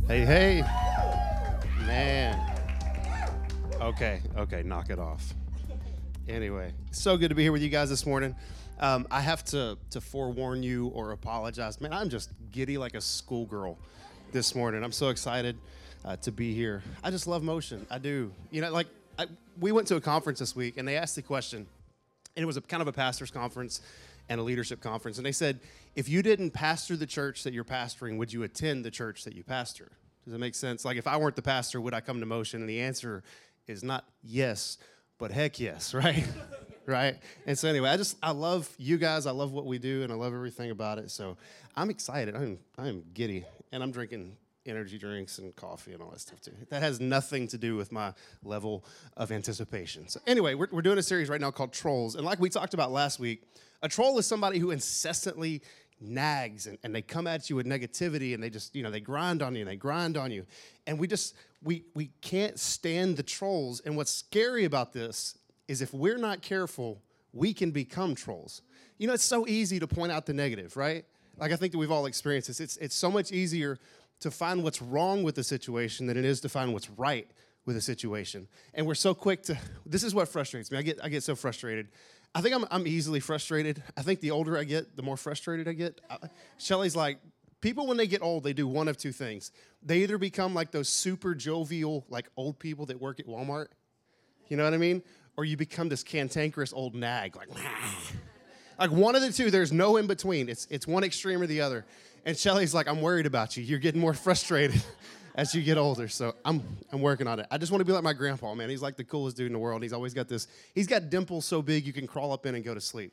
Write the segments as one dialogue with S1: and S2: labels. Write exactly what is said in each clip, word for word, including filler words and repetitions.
S1: Hey, hey. Man. Okay, okay, knock it off. Anyway, so good to be here with you guys this morning. Um, I have to to forewarn you or apologize. Man, I'm just giddy like a schoolgirl this morning. I'm so excited uh, to be here. I just love motion. I do. You know, like I, we went to a conference this week, and they asked the question, and it was a kind of a pastor's conference and a leadership conference, and they said, if you didn't pastor the church that you're pastoring, would you attend the church that you pastor? Does that make sense? Like, if I weren't the pastor, would I come to Motion? And the answer is not yes, but heck yes, right? Right? And so anyway, I just, I love you guys. I love what we do, and I love everything about it. So I'm excited. I'm, I'm giddy, and I'm drinking energy drinks and coffee and all that stuff too. That has nothing to do with my level of anticipation. So anyway, we're, we're doing a series right now called Trolls. And like we talked about last week, a troll is somebody who incessantly nags and, and they come at you with negativity and they just, you know, they grind on you and they grind on you. And we just, we we can't stand the trolls. And what's scary about this is if we're not careful, we can become trolls. You know, it's so easy to point out the negative, right? Like I think that we've all experienced this. It's, it's so much easier to find what's wrong with the situation than it is to find what's right with a situation. And we're so quick to, this is what frustrates me. I get I get so frustrated. I think I'm I'm easily frustrated. I think the older I get, the more frustrated I get. I, Shelly's like, people when they get old, they do one of two things. They either become like those super jovial, like old people that work at Walmart. You know what I mean? Or you become this cantankerous old nag, like, like one of the two. There's no in between. It's it's one extreme or the other. And Shelly's like, I'm worried about you. You're getting more frustrated as you get older. So I'm I'm working on it. I just want to be like my grandpa, man. He's like the coolest dude in the world. He's always got this, he's got dimples so big you can crawl up in and go to sleep.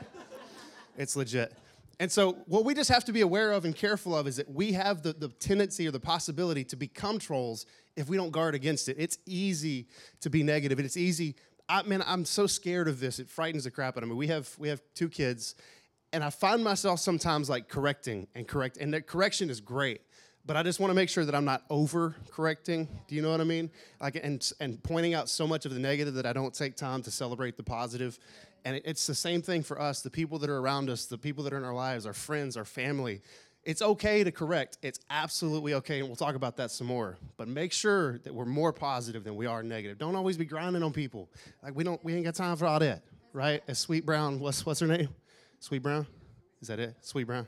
S1: It's legit. And so what we just have to be aware of and careful of is that we have the, the tendency or the possibility to become trolls if we don't guard against it. It's easy to be negative, and it's easy. I man, I'm so scared of this. It frightens the crap out of me. We have we have two kids, and I find myself sometimes like correcting and correct, and the correction is great. But I just want to make sure that I'm not over-correcting. Do you know what I mean? Like, and and pointing out so much of the negative that I don't take time to celebrate the positive. And it, it's the same thing for us, the people that are around us, the people that are in our lives, our friends, our family. It's okay to correct. It's absolutely okay, and we'll talk about that some more. But make sure that we're more positive than we are negative. Don't always be grinding on people. Like, we don't, we ain't got time for all that, right? As Sweet Brown, what's what's her name? Sweet Brown? Is that it? Sweet Brown?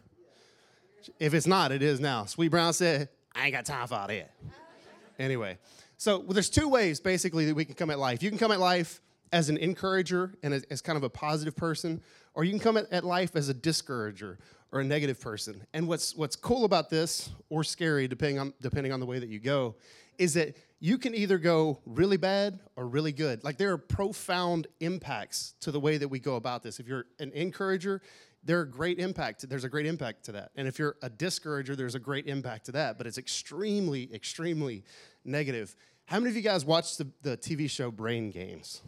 S1: If it's not, it is now. Sweet Brown said, I ain't got time for all that. Anyway, so well, there's two ways, basically, that we can come at life. You can come at life as an encourager and as, as kind of a positive person, or you can come at, at life as a discourager or a negative person. And what's what's cool about this, or scary, depending on depending on the way that you go, is that you can either go really bad or really good. Like, there are profound impacts to the way that we go about this. If you're an encourager, there are great impact. There's a great impact to that. And if you're a discourager, there's a great impact to that. But it's extremely, extremely negative. How many of you guys watched the, the T V show Brain Games?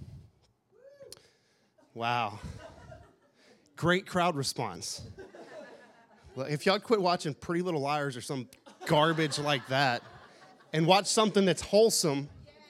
S1: Wow. Great crowd response. Well, if y'all quit watching Pretty Little Liars or some garbage like that and watch something that's wholesome,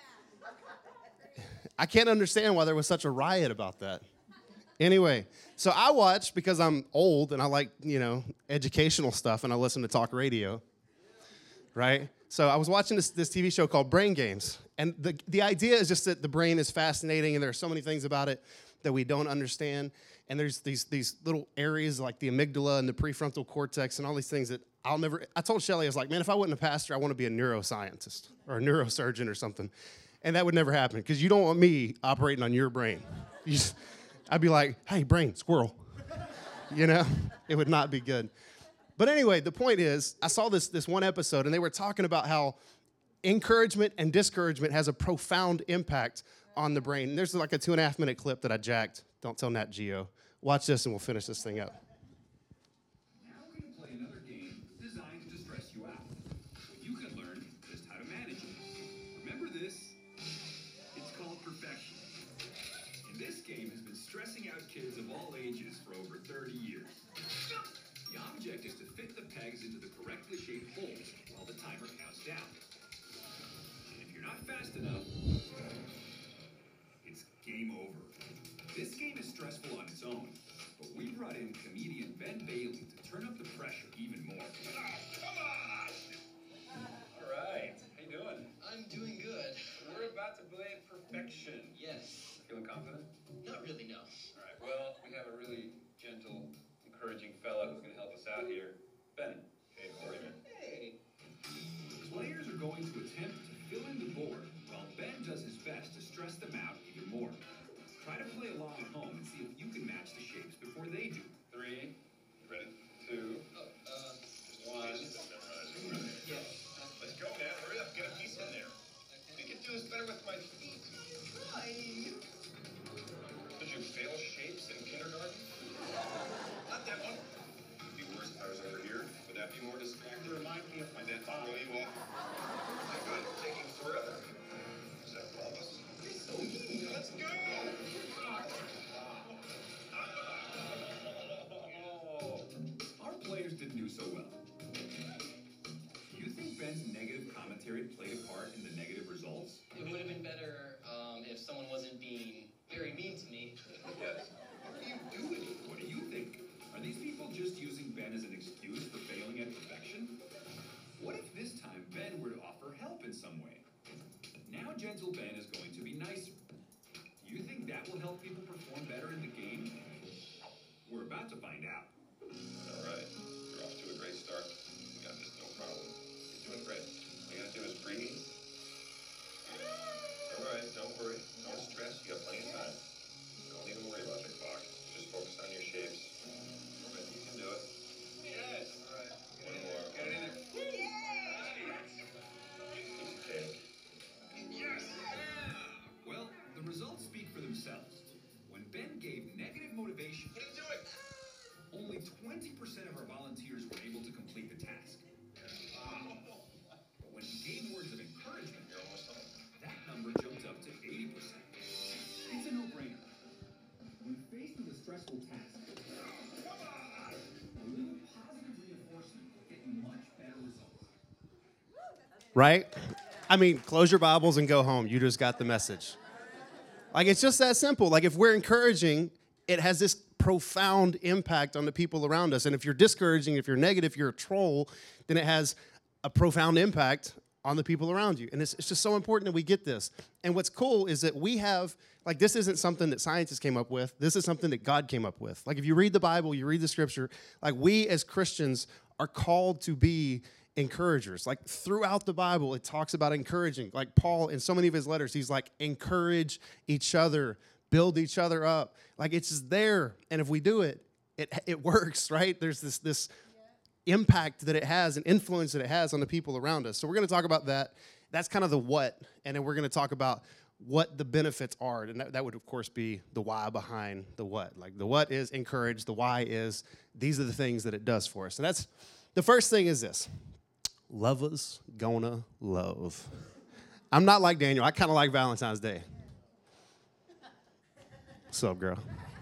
S1: I can't understand why there was such a riot about that. Anyway, so I watch because I'm old and I like, you know, educational stuff, and I listen to talk radio, right? So I was watching this, this T V show called Brain Games, and the, the idea is just that the brain is fascinating, and there are so many things about it that we don't understand, and there's these these little areas like the amygdala and the prefrontal cortex and all these things that I'll never, I told Shelly, I was like, man, if I wasn't a pastor, I want to be a neuroscientist or a neurosurgeon or something, and that would never happen because you don't want me operating on your brain. You just, I'd be like, hey, brain, squirrel. You know, it would not be good. But anyway, the point is, I saw this this one episode, and they were talking about how encouragement and discouragement has a profound impact on the brain. And there's like a two and a half minute clip that I jacked. Don't tell Nat Geo. Watch this, and we'll finish this thing up.
S2: Now we're going to play another game designed to stress you out. You can learn just how to manage it. Remember this? It's called perfection. And this game has been stressing out kids of all ages for over thirty years. The object is to fit the pegs into the correctly shaped holes while the timer counts down. And if you're not fast enough, it's game over. This game is stressful on its own, but we brought in comedian Ben Bailey to turn up the pressure even more. Oh, come on! All right.
S3: Yes.
S2: Feeling confident?
S3: Not really, no.
S2: All right, well, we have a really gentle, encouraging fella who's going to help us out here. Ben. Hey, Corey.
S3: Hey.
S2: Players are going to attempt to fill in the board while Ben does his best to stress them out even more. Try to play along at home and see if you can match the shapes before they do. Three. Ready? Two.
S3: Oh, uh,
S2: One.
S3: yes.
S2: Let's go, man. Hurry up. Get a piece in there.
S3: Okay.
S2: You can do this better with my feet.
S3: Trying.
S2: Did you fail shapes in kindergarten? Not that one. Be worse if I was over here. Would that be more distracting? Remind me of my dad. Throw you off. My God, it's taking forever. Is that all of us?
S3: So mean.
S2: Let's go! Our players didn't do so well. Do you think Ben's negative commentary played a part in the negative results?
S3: It would have been better um, if someone wasn't being very mean to me.
S2: Yes. What are you doing? What do you think? Are these people just using Ben as an excuse for failing at perfection? What if this time Ben were to offer help in some way? Now gentle Ben is going to be nicer. Do you think that will help people perform better in the game? We're about to find out. All right. You're off to a great start. You got this, no problem. You're doing great. All you gotta do is breathe. All right, don't worry. Don't stress. You got plenty of time. Don't even worry about your clock. Just focus on your shapes. All right, you can do it. Yes. All right. One more. Get it in there. Piece of cake. Yes. Well, the results speak for themselves. When Ben gave negative motivation, what are you doing? Only twenty percent of our volunteers were able to complete the task. But when he gave words of encouragement, you're almost home. That number jumped up to eighty percent. It's a no-brainer. When faced with a stressful task, a little positive reinforcement will get you much better results.
S1: Right? I mean, close your Bibles and go home. You just got the message. Like, it's just that simple. Like, if we're encouraging, it has this profound impact on the people around us. And if you're discouraging, if you're negative, if you're a troll, then it has a profound impact on the people around you. And it's, it's just so important that we get this. And what's cool is that we have, like, this isn't something that scientists came up with. This is something that God came up with. Like, if you read the Bible, you read the scripture, like, we as Christians are called to be encouragers. Like, throughout the Bible, it talks about encouraging. Like, Paul, in so many of his letters, he's like, encourage each other, build each other up. Like, it's just there. And if we do it, it it works, right? There's this this impact that it has, an influence that it has on the people around us. So we're going to talk about that. That's kind of the what. And then we're going to talk about what the benefits are. And that, that would, of course, be the why behind the what. Like, the what is encourage. The why is these are the things that it does for us. And that's the first thing is this. Lovers gonna love. I'm not like Daniel. I kind of like Valentine's Day. What's up, girl?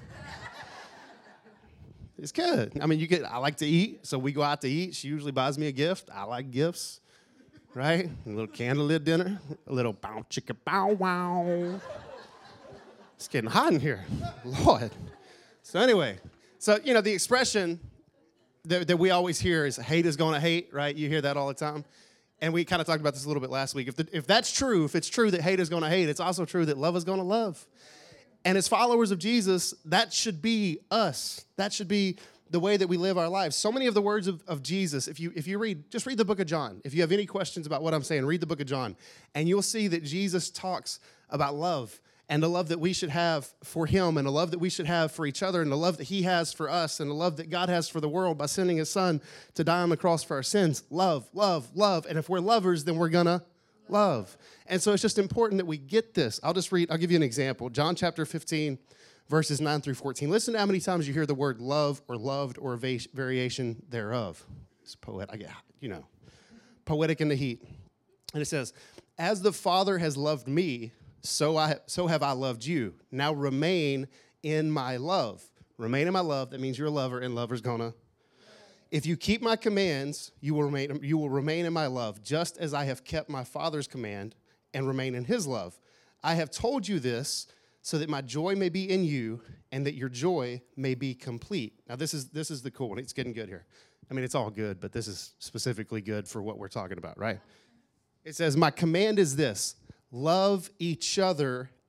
S1: It's good. I mean, you get. I like to eat, so we go out to eat. She usually buys me a gift. I like gifts, right? A little candlelit dinner, a little bow chicka bow wow. It's getting hot in here, Lord. So anyway, so you know the expression that, that we always hear is hate is going to hate, right? You hear that all the time. And we kind of talked about this a little bit last week. If, the, if that's true, if it's true that hate is going to hate, it's also true that love is going to love. And as followers of Jesus, that should be us. That should be the way that we live our lives. So many of the words of, of Jesus, if you if you read, just read the book of John. If you have any questions about what I'm saying, read the book of John. And you'll see that Jesus talks about love and the love that we should have for him and the love that we should have for each other and the love that he has for us and the love that God has for the world by sending his son to die on the cross for our sins. Love, love, love. And if we're lovers, then we're going to love. And so it's just important that we get this. I'll just read, I'll give you an example. John chapter fifteen, verses nine through fourteen. Listen to how many times you hear the word love or loved or a va- variation thereof. It's poetic, you know, poetic in the heat. And it says, as the Father has loved me, so I so have I loved you. Now remain in my love. Remain in my love. That means you're a lover, and lover's gonna. If you keep my commands, you will remain you will remain in my love, just as I have kept my Father's command and remain in his love. I have told you this so that my joy may be in you and that your joy may be complete. Now this is this is the cool one. It's getting good here. I mean, it's all good, but this is specifically good for what we're talking about, right? It says, my command is this: love each other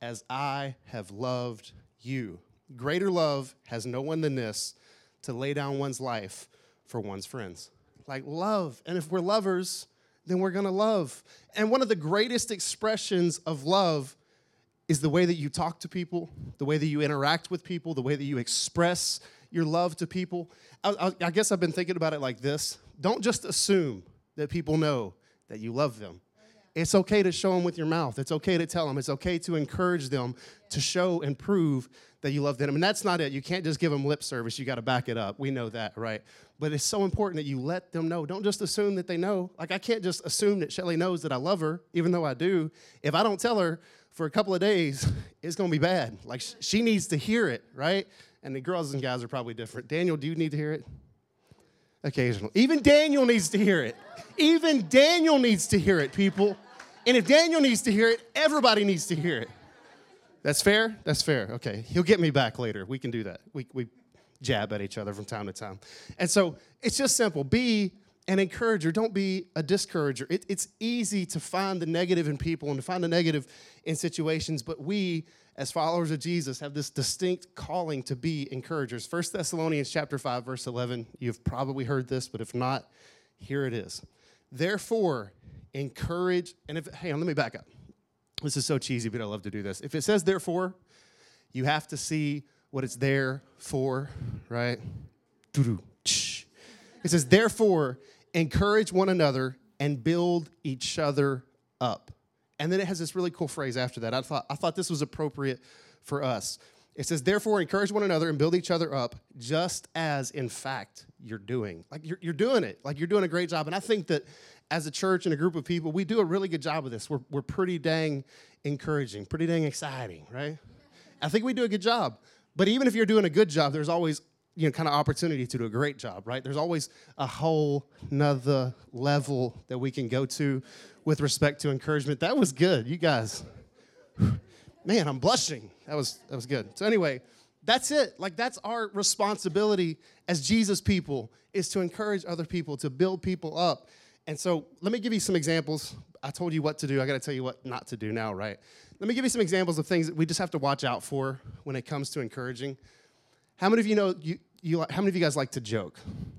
S1: as I have loved you. Greater love has no one than this, to lay down one's life for one's friends. Like love. And if we're lovers, then we're going to love. And one of the greatest expressions of love is the way that you talk to people, the way that you interact with people, the way that you express your love to people. I, I, I guess I've been thinking about it like this. Don't just assume that people know that you love them. It's okay to show them with your mouth. It's okay to tell them. It's okay to encourage them to show and prove that you love them. And that's not it. You can't just give them lip service. You got to back it up. We know that, right? But it's so important that you let them know. Don't just assume that they know. Like, I can't just assume that Shelly knows that I love her, even though I do. If I don't tell her for a couple of days, it's going to be bad. Like, sh- she needs to hear it, right? And the girls and guys are probably different. Daniel, do you need to hear it? Occasionally. Even Daniel needs to hear it. Even Daniel needs to hear it, people. And if Daniel needs to hear it, everybody needs to hear it. That's fair? That's fair. Okay. He'll get me back later. We can do that. We we jab at each other from time to time. And so it's just simple. Be an encourager. Don't be a discourager. It, it's easy to find the negative in people and to find the negative in situations, but we, as followers of Jesus, have this distinct calling to be encouragers. First Thessalonians chapter five, verse eleven. You've probably heard this, but if not, here it is. Therefore, encourage, and if, hang on, let me back up. This is so cheesy, but I love to do this. If it says therefore, you have to see what it's there for, right? It says, therefore, encourage one another and build each other up. And then it has this really cool phrase after that. I thought, I thought this was appropriate for us. It says, therefore, encourage one another and build each other up, just as, in fact, you're doing. Like, you're, you're doing it. Like, you're doing a great job. And I think that as a church and a group of people, we do a really good job of this. We're, we're pretty dang encouraging, pretty dang exciting, right? I think we do a good job. But even if you're doing a good job, there's always, you know, kind of opportunity to do a great job, right? There's always a whole nother level that we can go to with respect to encouragement. That was good, you guys. Man, I'm blushing. That was that was good. So anyway, that's it. Like, that's our responsibility as Jesus people, is to encourage other people, to build people up. And so let me give you some examples. I told you what to do. I got to tell you what not to do now, right? Let me give you some examples of things that we just have to watch out for when it comes to encouraging. How many of you know, you, you, how many of you guys like to joke?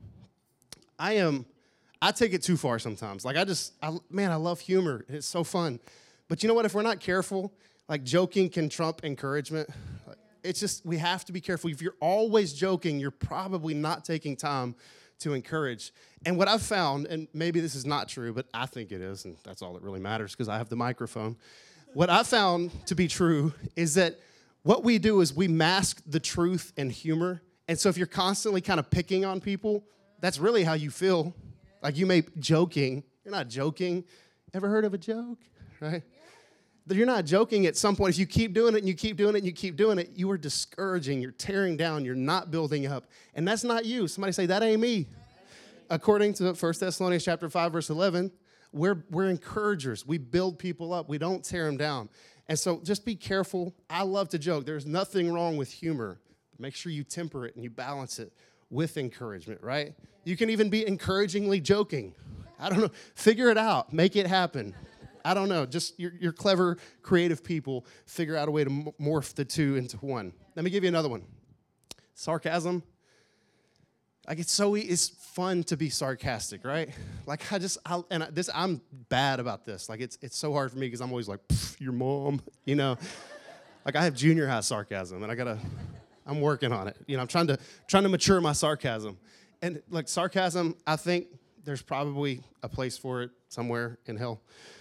S1: I am, I take it too far sometimes. Like, I just, I, man, I love humor. It's so fun. But you know what? If we're not careful, like, joking can trump encouragement. It's just, we have to be careful. If you're always joking, you're probably not taking time to encourage. And what I've found, and maybe this is not true, but I think it is, and that's all that really matters because I have the microphone. What I found to be true is that what we do is we mask the truth and humor. And so if you're constantly kind of picking on people, that's really how you feel. Like, you may be joking. You're not joking. Ever heard of a joke? Right? You're not joking at some point. If you keep doing it and you keep doing it and you keep doing it, you are discouraging. You're tearing down. You're not building up. And that's not you. Somebody say, that ain't me. According to First Thessalonians chapter five, verse eleven, we're, we're encouragers. We build people up. We don't tear them down. And so just be careful. I love to joke. There's nothing wrong with humor. Make sure you temper it and you balance it with encouragement, right? You can even be encouragingly joking. I don't know. Figure it out. Make it happen. I don't know. Just you're, you're clever, creative people. Figure out a way to m- morph the two into one. Let me give you another one. Sarcasm. Like, it's so, it's fun to be sarcastic, right? Like, I just, I, and I, this, I'm bad about this. Like, it's it's so hard for me because I'm always like, your mom, you know? Like, I have junior high sarcasm, and I gotta, I'm working on it. You know, I'm trying to, trying to mature my sarcasm. And, like, sarcasm, I think there's probably a place for it somewhere in hell.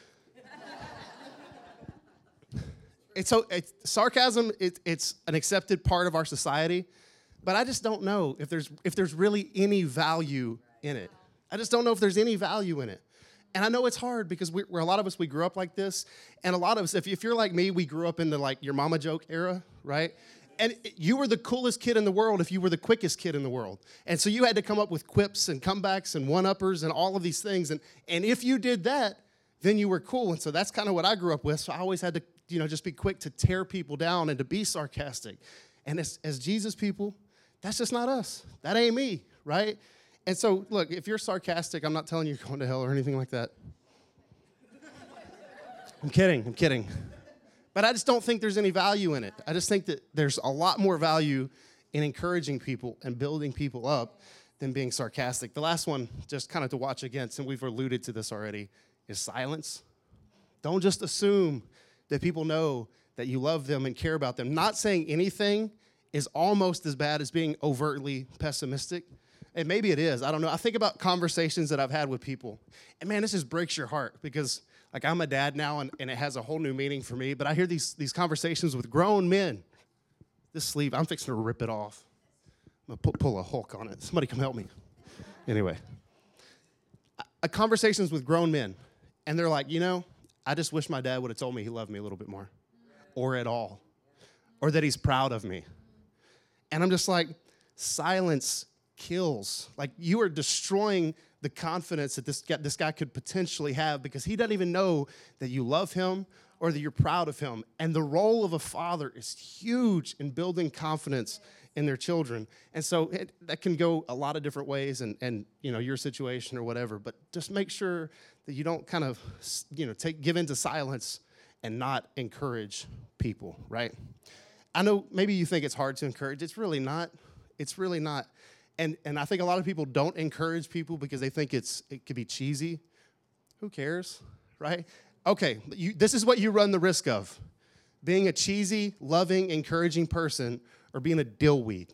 S1: It's so, it's, sarcasm, it, it's an accepted part of our society. But I just don't know if there's if there's really any value in it. I just don't know if there's any value in it. And I know it's hard because we, we're a lot of us, we grew up like this. And a lot of us, if, if you're like me, we grew up in the, like, your mama joke era, right? And you were the coolest kid in the world if you were the quickest kid in the world. And so you had to come up with quips and comebacks and one-uppers and all of these things. And, and if you did that, then you were cool. And so that's kind of what I grew up with. So I always had to, you know, just be quick to tear people down and to be sarcastic. And as, as Jesus people, that's just not us. That ain't me, right? And so, look, if you're sarcastic, I'm not telling you you're going to hell or anything like that. I'm kidding. I'm kidding. But I just don't think there's any value in it. I just think that there's a lot more value in encouraging people and building people up than being sarcastic. The last one, just kind of to watch against, and we've alluded to this already, is silence. Don't just assume that people know that you love them and care about them. Not saying anything is almost as bad as being overtly pessimistic. And maybe it is. I don't know. I think about conversations that I've had with people. And, man, this just breaks your heart because, like, I'm a dad now, and, and it has a whole new meaning for me. But I hear these, these conversations with grown men. This sleeve, I'm fixing to rip it off. I'm going to pull a Hulk on it. Somebody come help me. Anyway. A, conversations with grown men. And they're like, you know, I just wish my dad would have told me he loved me a little bit more. Or at all. Or that he's proud of me. And I'm just like, silence kills. Like, you are destroying the confidence that this guy, this guy could potentially have because he doesn't even know that you love him or that you're proud of him. And the role of a father is huge in building confidence in their children. And so it, that can go a lot of different ways and, and, you know, your situation or whatever. But just make sure that you don't kind of, you know, take give into silence and not encourage people, right? I know maybe you think it's hard to encourage. It's really not. It's really not. And and I think a lot of people don't encourage people because they think it's it could be cheesy. Who cares, right? Okay, you, this is what you run the risk of. Being a cheesy, loving, encouraging person or being a dillweed.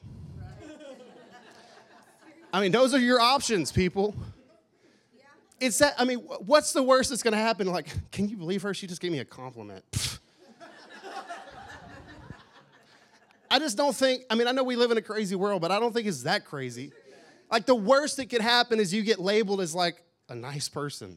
S1: I mean, those are your options, people. It's that, I mean, what's the worst that's going to happen? Like, can you believe her? She just gave me a compliment. I just don't think, I mean, I know we live in a crazy world, but I don't think it's that crazy. Like, the worst that could happen is you get labeled as, like, a nice person.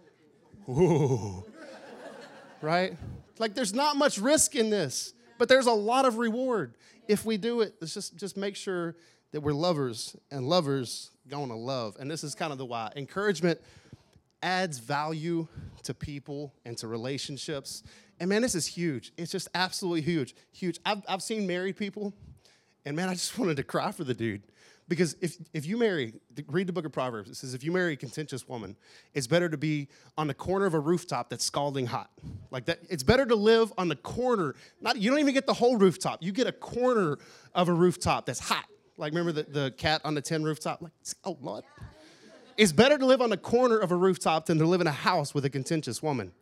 S1: Ooh. Right? Like, there's not much risk in this, but there's a lot of reward if we do it. Let's just, just make sure that we're lovers, and lovers gonna love. And this is kind of the why. Encouragement adds value to people and to relationships. And, man, this is huge. It's just absolutely huge, huge. I've, I've seen married people, and, man, I just wanted to cry for the dude. Because if, if you marry, read the book of Proverbs. It says if you marry a contentious woman, it's better to be on the corner of a rooftop that's scalding hot. Like that, it's better to live on the corner. Not You don't even get the whole rooftop. You get a corner of a rooftop that's hot. Like, remember the, the cat on the tin rooftop? Like, oh, Lord. It's better to live on the corner of a rooftop than to live in a house with a contentious woman.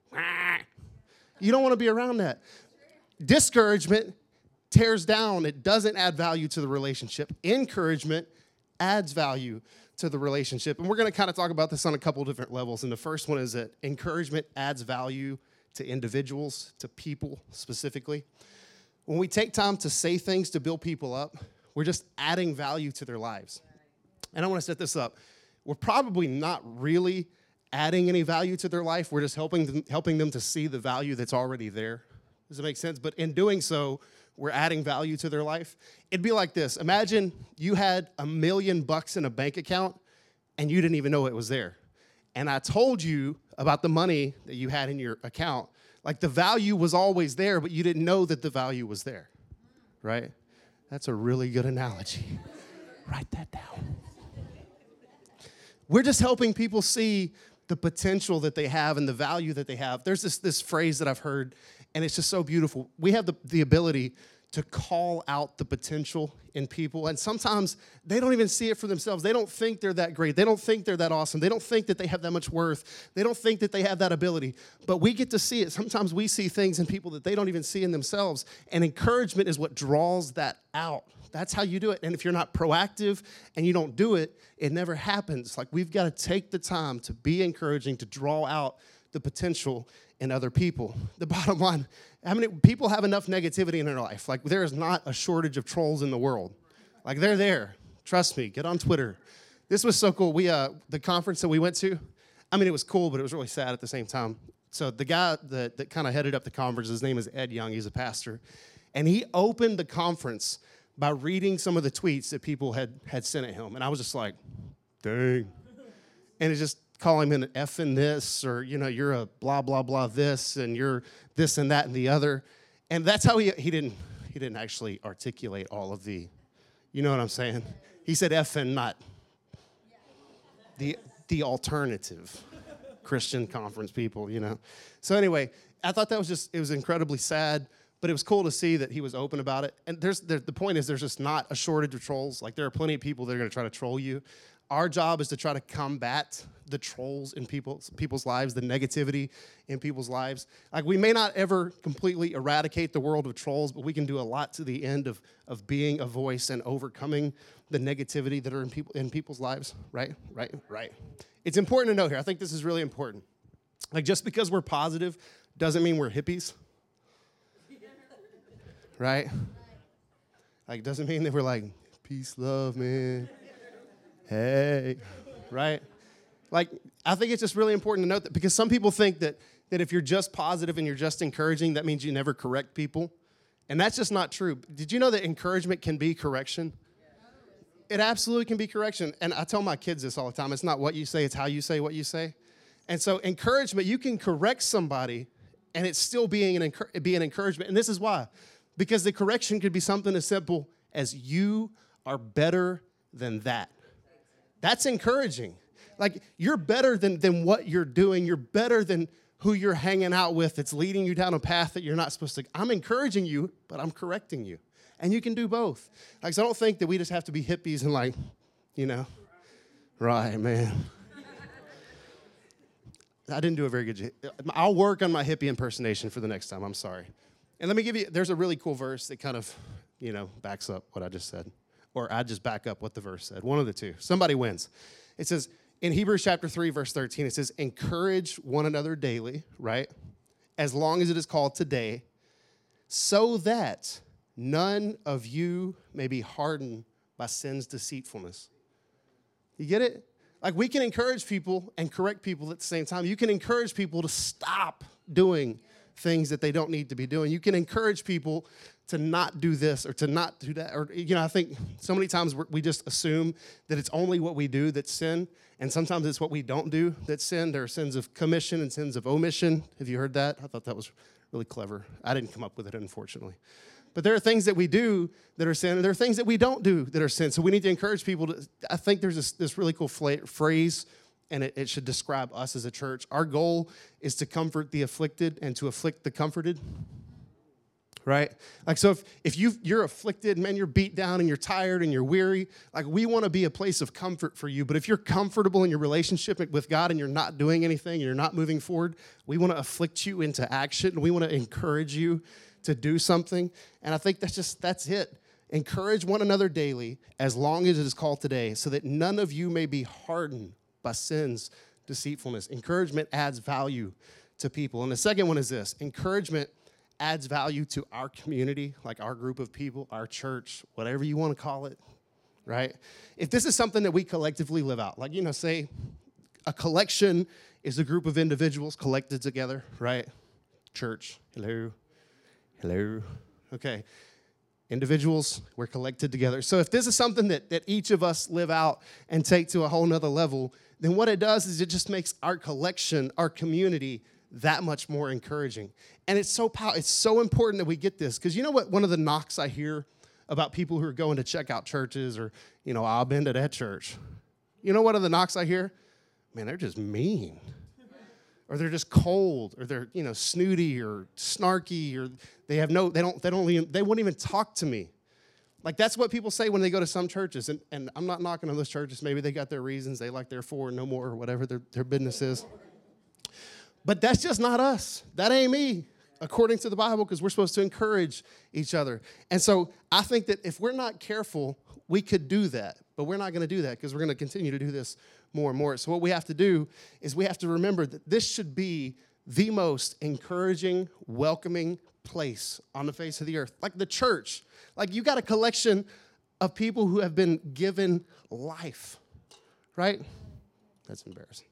S1: You don't want to be around that. Discouragement tears down. It doesn't add value to the relationship. Encouragement adds value to the relationship. And we're going to kind of talk about this on a couple different levels. And the first one is that encouragement adds value to individuals, to people specifically. When we take time to say things to build people up, we're just adding value to their lives. And I want to set this up. We're probably not really adding any value to their life. We're just helping them, helping them to see the value that's already there. Does it make sense? But in doing so, we're adding value to their life. It'd be like this. Imagine you had a million bucks in a bank account and you didn't even know it was there. And I told you about the money that you had in your account. Like, the value was always there, but you didn't know that the value was there, right? That's a really good analogy. Write that down. We're just helping people see the potential that they have and the value that they have. There's this, this phrase that I've heard, and it's just so beautiful. We have the, the ability to call out the potential in people, and sometimes they don't even see it for themselves. They don't think they're that great. They don't think they're that awesome. They don't think that they have that much worth. They don't think that they have that ability, but we get to see it. Sometimes we see things in people that they don't even see in themselves, and encouragement is what draws that out. That's how you do it. And if you're not proactive and you don't do it, it never happens. Like, we've got to take the time to be encouraging, to draw out the potential in other people. The bottom line, how many people have enough negativity in their life? Like, there is not a shortage of trolls in the world. Like, they're there. Trust me. Get on Twitter. This was so cool. We uh, the conference that we went to, I mean, it was cool, but it was really sad at the same time. So the guy that, that kind of headed up the conference, his name is Ed Young. He's a pastor. And he opened the conference by reading some of the tweets that people had, had sent at him. And I was just like, dang. And it's just calling him an effing this, or, you know, you're a blah, blah, blah this, and you're this and that and the other. And that's how he, he didn't he didn't actually articulate all of the, you know what I'm saying? He said effing, not the, the alternative Christian conference people, you know. So anyway, I thought that was just, it was incredibly sad, but it was cool to see that he was open about it. And there's there, the point is there's just not a shortage of trolls. Like there are plenty of people that are going to try to troll you. Our job is to try to combat the trolls in people's people's lives, the negativity in people's lives. Like we may not ever completely eradicate the world of trolls, but we can do a lot to the end of, of being a voice and overcoming the negativity that are in people in people's lives. Right? Right? Right. It's important to know here. I think this is really important. Like just because we're positive doesn't mean we're hippies. Right? Like doesn't mean that we're like, peace, love, man. Hey, right? Like, I think it's just really important to note that because some people think that that if you're just positive and you're just encouraging, that means you never correct people. And that's just not true. Did you know that encouragement can be correction? It absolutely can be correction. And I tell my kids this all the time. It's not what you say, it's how you say what you say. And so encouragement, you can correct somebody and it's still being an, be an encouragement. And this is why. Because the correction could be something as simple as you are better than that. That's encouraging. Like, you're better than, than what you're doing. You're better than who you're hanging out with that's leading you down a path that you're not supposed to. I'm encouraging you, but I'm correcting you. And you can do both. Like, so I don't think that we just have to be hippies and like, you know, right, man. I didn't do a very good job. I'll work on my hippie impersonation for the next time. I'm sorry. And let me give you, there's a really cool verse that kind of, you know, backs up what I just said. Or I just back up what the verse said. One of the two. Somebody wins. It says, in Hebrews chapter three, verse thirteen, it says, encourage one another daily, right? As long as it is called today, so that none of you may be hardened by sin's deceitfulness. You get it? Like we can encourage people and correct people at the same time. You can encourage people to stop doing things that they don't need to be doing. You can encourage people to not do this or to not do that. Or, you know, I think so many times we just assume that it's only what we do that's sin, and sometimes it's what we don't do that's sin. There are sins of commission and sins of omission. Have you heard that? I thought that was really clever. I didn't come up with it, unfortunately. But there are things that we do that are sin, and there are things that we don't do that are sin. So we need to encourage people to, I think there's this, this really cool fla- phrase, and it, it should describe us as a church. Our goal is to comfort the afflicted and to afflict the comforted. Right? Like, so if, if you you're afflicted, man, you're beat down and you're tired and you're weary, like we want to be a place of comfort for you. But if you're comfortable in your relationship with God and you're not doing anything and you're not moving forward, we want to afflict you into action and we want to encourage you to do something. And I think that's just, that's it. Encourage one another daily as long as it is called today so that none of you may be hardened by sin's deceitfulness. Encouragement adds value to people. And the second one is this. Encouragement adds value to our community, like our group of people, our church, whatever you want to call it, right? If this is something that we collectively live out, like, you know, say a collection is a group of individuals collected together, right? Church, hello, hello, okay. Individuals, we're collected together. So if this is something that, that each of us live out and take to a whole nother level, then what it does is it just makes our collection, our community, that much more encouraging. And it's so pow- it's so important that we get this. Because you know what? One of the knocks I hear about people who are going to check out churches or, you know, I've been to that church. You know what are the knocks I hear? Man, they're just mean. Or they're just cold. Or they're, you know, snooty or snarky. Or they have no, they don't, they don't even, they won't even talk to me. Like that's what people say when they go to some churches. And, and I'm not knocking on those churches. Maybe they got their reasons. They like their four and no more or whatever their, their business is. But that's just not us. That ain't me, according to the Bible, because we're supposed to encourage each other. And so I think that if we're not careful, we could do that. But we're not going to do that because we're going to continue to do this more and more. So what we have to do is we have to remember that this should be the most encouraging, welcoming place on the face of the earth. Like the church. Like you got a collection of people who have been given life, right? That's embarrassing.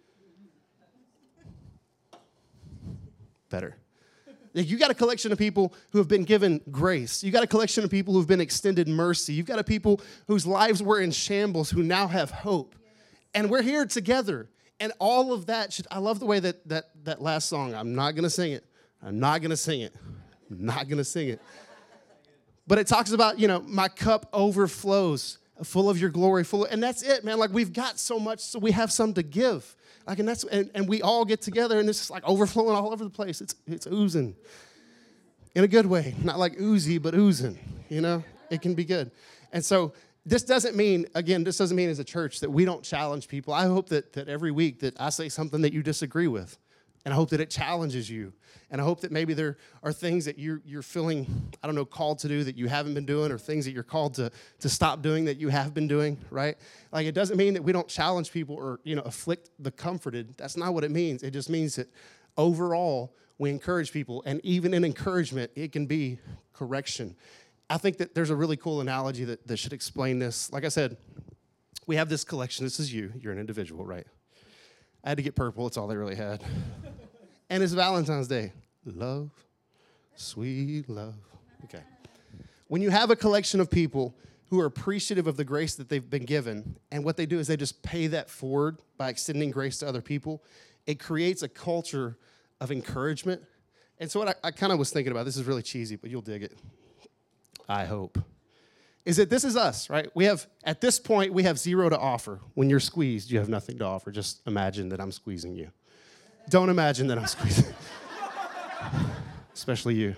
S1: Better. You got a collection of people who have been given grace. You got a collection of people who have been extended mercy. You've got a people whose lives were in shambles who now have hope. And we're here together. And all of that should, I love the way that that, that last song, I'm not going to sing it. I'm not going to sing it. I'm not going to sing it. But it talks about, you know, my cup overflows full of your glory, full of, and that's it, man. Like we've got so much, so we have some to give. Like, and that's, and, and we all get together and it's just like overflowing all over the place. It's, it's oozing in a good way, not like oozy, but oozing, you know, it can be good. And so this doesn't mean, again, this doesn't mean as a church that we don't challenge people. I hope that, that every week that I say something that you disagree with, and I hope that it challenges you. And I hope that maybe there are things that you're, you're feeling, I don't know, called to do that you haven't been doing, or things that you're called to, to stop doing that you have been doing, right? Like, it doesn't mean that we don't challenge people or, you know, afflict the comforted. That's not what it means. It just means that overall, we encourage people. And even in encouragement, it can be correction. I think that there's a really cool analogy that, that should explain this. Like I said, we have this collection. This is you. You're an individual, right? I had to get purple. It's all they really had. And it's Valentine's Day. Love, sweet love. Okay. When you have a collection of people who are appreciative of the grace that they've been given, and what they do is they just pay that forward by extending grace to other people, it creates a culture of encouragement. And so what I, I kind of was thinking about, this is really cheesy, but you'll dig it, I hope, is that this is us, right? We have, at this point, we have zero to offer. When you're squeezed, you have nothing to offer. Just imagine that I'm squeezing you. Don't imagine that I'm squeezing. Especially you.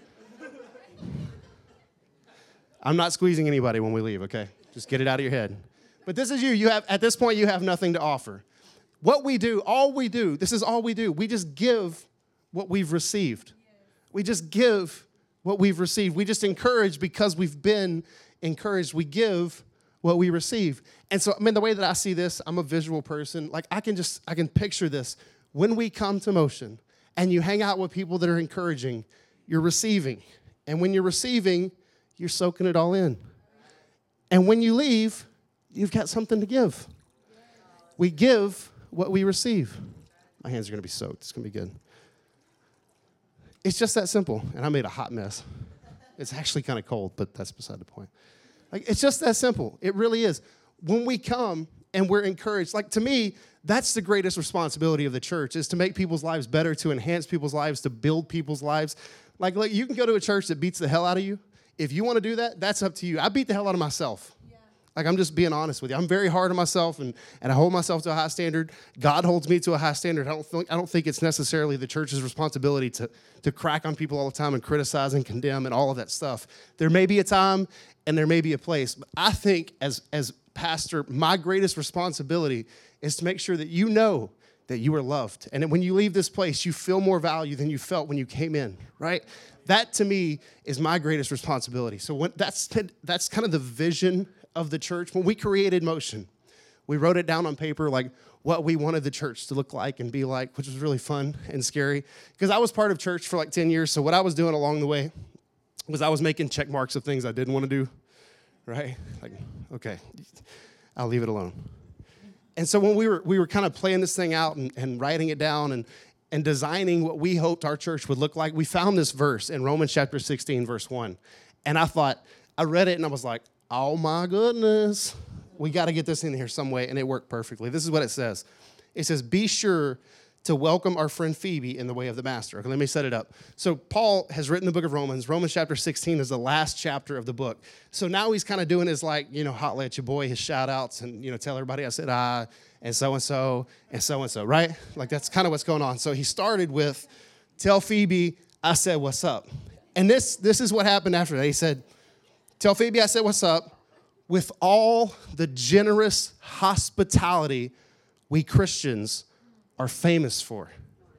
S1: I'm not squeezing anybody when we leave, okay? Just get it out of your head. But this is you. You have, at this point, you have nothing to offer. What we do, all we do, this is all we do. We just give what we've received. We just give what we've received. We just encourage because we've been encouraged. We give what we receive. And so, I mean, the way that I see this, I'm a visual person. Like, I can just, I can picture this. When we come to Motion and you hang out with people that are encouraging, you're receiving. And when you're receiving, you're soaking it all in. And when you leave, you've got something to give. We give what we receive. My hands are going to be soaked. It's going to be good. It's just that simple. And I made a hot mess. It's actually kind of cold, but that's beside the point. Like, it's just that simple. It really is. When we come and we're encouraged, like, to me, that's the greatest responsibility of the church, is to make people's lives better, to enhance people's lives, to build people's lives. Like, like you can go to a church that beats the hell out of you. If you want to do that, that's up to you. I beat the hell out of myself. Yeah. Like, I'm just being honest with you. I'm very hard on myself, and, and I hold myself to a high standard. God holds me to a high standard. I don't think, I don't think it's necessarily the church's responsibility to, to crack on people all the time and criticize and condemn and all of that stuff. There may be a time and there may be a place, but I think as, as pastor, my greatest responsibility is to make sure that you know that you are loved. And that when you leave this place, you feel more value than you felt when you came in, right? That, to me, is my greatest responsibility. So when, that's, that's kind of the vision of the church. When we created Motion, we wrote it down on paper, like what we wanted the church to look like and be like, which was really fun and scary. Because I was part of church for like ten years, so what I was doing along the way was I was making check marks of things I didn't want to do, right? Like, okay, I'll leave it alone. And so when we were we were kind of playing this thing out and, and writing it down and, and designing what we hoped our church would look like, we found this verse in Romans chapter sixteen, verse one. And I thought, I read it and I was like, oh my goodness, we got to get this in here some way. And it worked perfectly. This is what it says. It says, be sure to welcome our friend Phoebe in the way of the master. Okay, let me set it up. So Paul has written the book of Romans. Romans chapter sixteen is the last chapter of the book. So now he's kind of doing his, like, you know, holla at your boy, his shout outs, and, you know, tell everybody I said ah, and so-and-so, and so-and-so, right? Like, that's kind of what's going on. So he started with, tell Phoebe I said what's up. And this, this is what happened after that. He said, tell Phoebe I said what's up with all the generous hospitality we Christians are famous for.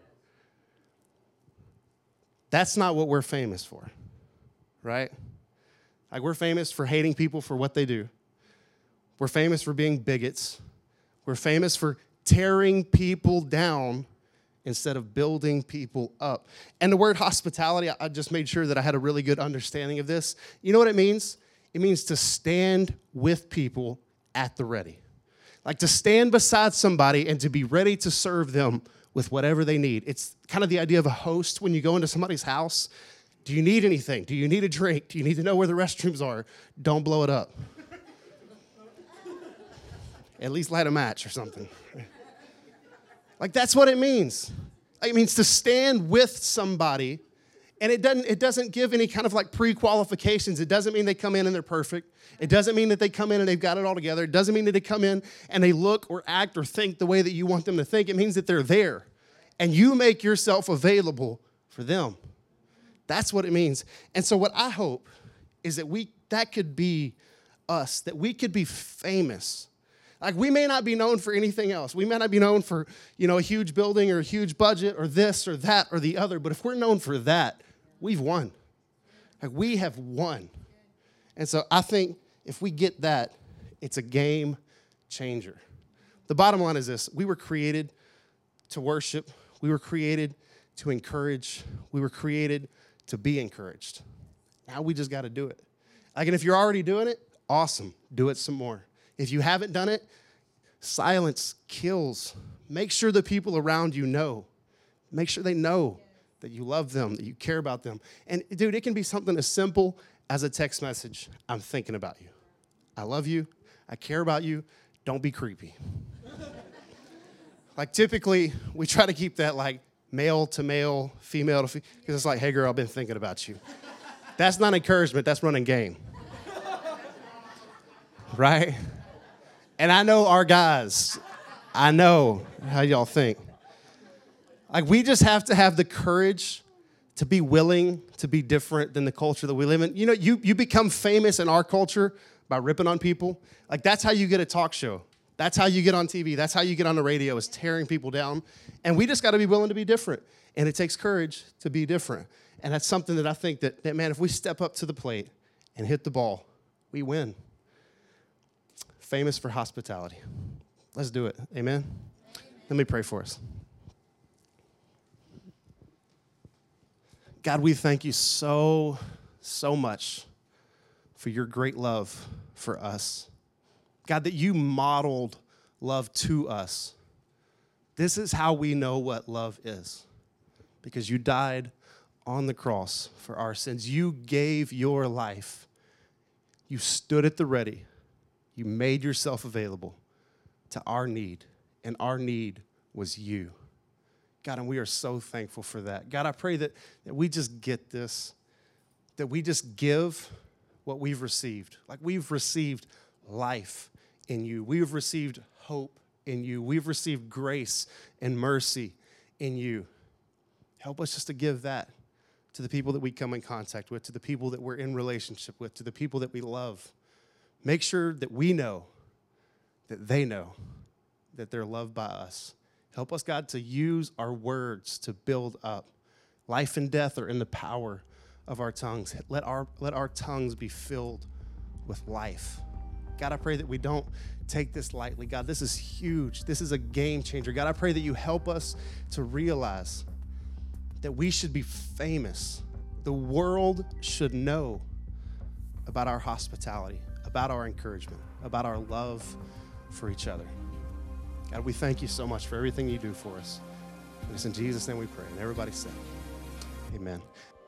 S1: That's not what we're famous for, right? Like, we're famous for hating people for what they do. We're famous for being bigots. We're famous for tearing people down instead of building people up. And the word hospitality, I just made sure that I had a really good understanding of this. You know what it means? It means to stand with people at the ready. Like, to stand beside somebody and to be ready to serve them with whatever they need. It's kind of the idea of a host when you go into somebody's house. Do you need anything? Do you need a drink? Do you need to know where the restrooms are? Don't blow it up. At least light a match or something. Like, that's what it means. It means to stand with somebody And it doesn't, it doesn't give any kind of like pre-qualifications. It doesn't mean they come in and they're perfect. It doesn't mean that they come in and they've got it all together. It doesn't mean that they come in and they look or act or think the way that you want them to think. It means that they're there. And you make yourself available for them. That's what it means. And so what I hope is that we that could be us, that we could be famous. Like, we may not be known for anything else. We may not be known for, you know, a huge building or a huge budget or this or that or the other. But if we're known for that, we've won. Like, we have won. And so I think if we get that, it's a game changer. The bottom line is this. We were created to worship. We were created to encourage. We were created to be encouraged. Now we just got to do it. Like, and if you're already doing it, awesome. Do it some more. If you haven't done it, silence kills. Make sure the people around you know. Make sure they know that you love them, that you care about them. And, dude, it can be something as simple as a text message. I'm thinking about you. I love you. I care about you. Don't be creepy. Like, typically, we try to keep that, like, male to male, female to female, because it's like, hey, girl, I've been thinking about you. That's not encouragement. That's running game. Right? And I know our guys. I know how y'all think. Like, we just have to have the courage to be willing to be different than the culture that we live in. You know, you, you become famous in our culture by ripping on people. Like, that's how you get a talk show. That's how you get on T V. That's how you get on the radio, is tearing people down. And we just got to be willing to be different. And it takes courage to be different. And that's something that I think that, that, man, if we step up to the plate and hit the ball, we win. Famous for hospitality. Let's do it. Amen? Amen. Let me pray for us. God, we thank you so, so much for your great love for us. God, that you modeled love to us. This is how we know what love is, because you died on the cross for our sins. You gave your life. You stood at the ready. You made yourself available to our need, and our need was you. God, and we are so thankful for that. God, I pray that, that we just get this, that we just give what we've received. Like, we've received life in you. We've received hope in you. We've received grace and mercy in you. Help us just to give that to the people that we come in contact with, to the people that we're in relationship with, to the people that we love. Make sure that we know that they know that they're loved by us. Help us, God, to use our words to build up. Life and death are in the power of our tongues. Let our, let our tongues be filled with life. God, I pray that we don't take this lightly. God, this is huge. This is a game changer. God, I pray that you help us to realize that we should be famous. The world should know about our hospitality, about our encouragement, about our love for each other. God, we thank you so much for everything you do for us. And it's in Jesus' name we pray. And everybody said, amen.